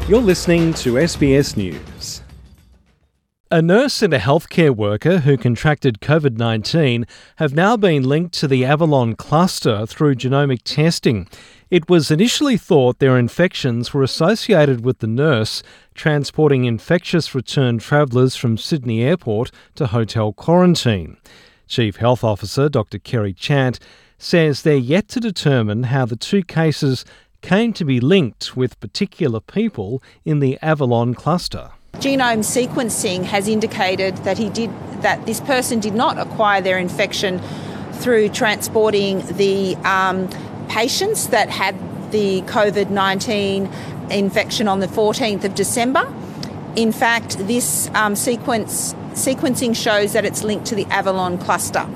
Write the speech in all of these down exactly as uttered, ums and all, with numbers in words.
You're listening to S B S News. A nurse and a healthcare worker who contracted covid nineteen have now been linked to the Avalon cluster through genomic testing. It was initially thought their infections were associated with the nurse transporting infectious return travellers from Sydney Airport to hotel quarantine. Chief Health Officer Doctor Kerry Chant says they're yet to determine how the two cases came to be linked with particular people in the Avalon cluster. Genome sequencing has indicated that he did that this person did not acquire their infection through transporting the um, patients that had the covid nineteen infection on the fourteenth of December. In fact, this um, sequence sequencing shows that it's linked to the Avalon cluster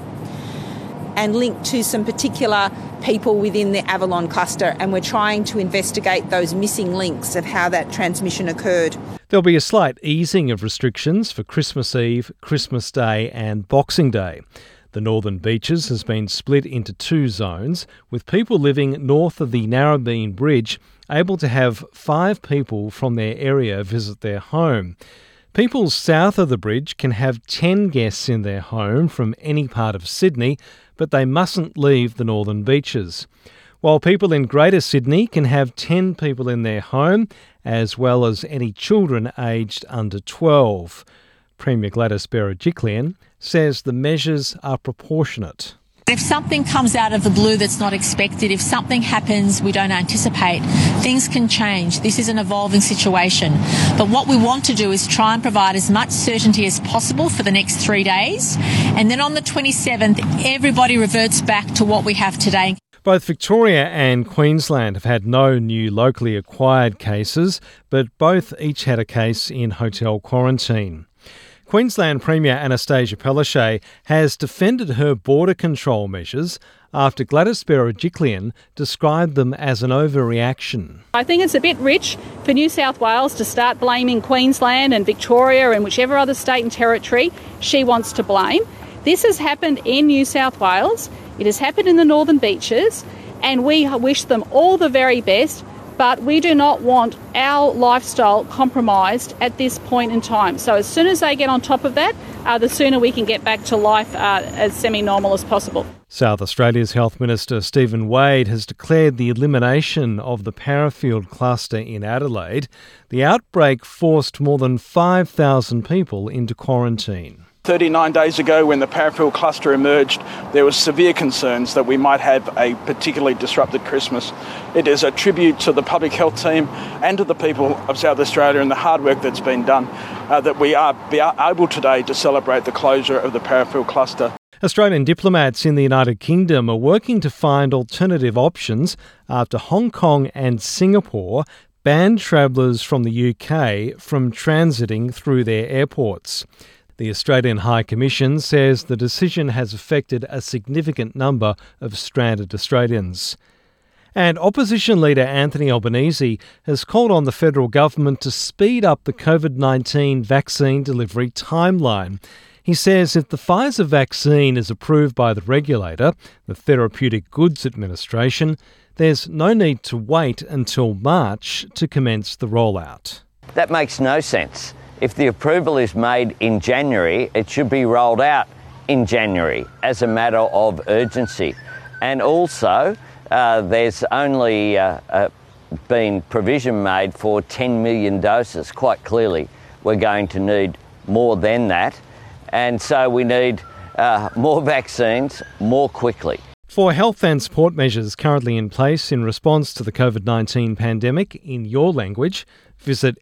and linked to some particular people within the Avalon cluster, and we're trying to investigate those missing links of how that transmission occurred. There'll be a slight easing of restrictions for Christmas Eve, Christmas Day and Boxing Day. The Northern Beaches has been split into two zones, with people living north of the Narrabeen Bridge able to have five people from their area visit their home. People south of the bridge can have ten guests in their home from any part of Sydney, but they mustn't leave the Northern Beaches. While people in Greater Sydney can have ten people in their home, as well as any children aged under twelve. Premier Gladys Berejiklian says the measures are proportionate. If something comes out of the blue that's not expected, if something happens we don't anticipate, things can change. This is an evolving situation. But what we want to do is try and provide as much certainty as possible for the next three days. And then on the twenty-seventh, everybody reverts back to what we have today. Both Victoria and Queensland have had no new locally acquired cases, but both each had a case in hotel quarantine. Queensland Premier Anastasia Palaszczuk has defended her border control measures after Gladys Berejiklian described them as an overreaction. I think it's a bit rich for New South Wales to start blaming Queensland and Victoria and whichever other state and territory she wants to blame. This has happened in New South Wales, it has happened in the Northern Beaches, and we wish them all the very best. But we do not want our lifestyle compromised at this point in time. So as soon as they get on top of that, uh, the sooner we can get back to life uh, as semi-normal as possible. South Australia's Health Minister Stephen Wade has declared the elimination of the Parafield cluster in Adelaide. The outbreak forced more than five thousand people into quarantine. thirty-nine days ago, when the Parafield cluster emerged, there was severe concerns that we might have a particularly disrupted Christmas. It is a tribute to the public health team and to the people of South Australia and the hard work that's been done uh, that we are, be able today to celebrate the closure of the Parafield cluster. Australian diplomats in the United Kingdom are working to find alternative options after Hong Kong and Singapore banned travellers from the U K from transiting through their airports. The Australian High Commission says the decision has affected a significant number of stranded Australians. And opposition leader Anthony Albanese has called on the federal government to speed up the covid nineteen vaccine delivery timeline. He says if the Pfizer vaccine is approved by the regulator, the Therapeutic Goods Administration, there's no need to wait until March to commence the rollout. That makes no sense. If the approval is made in January, it should be rolled out in January as a matter of urgency. And also, uh, there's only uh, uh, been provision made for ten million doses. Quite clearly, we're going to need more than that. And so we need uh, more vaccines more quickly. For health and support measures currently in place in response to the covid nineteen pandemic in your language, visit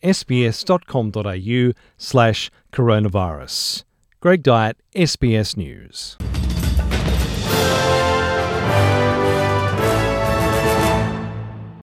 sbs.com.au slash coronavirus. Greg Dyett, S B S News.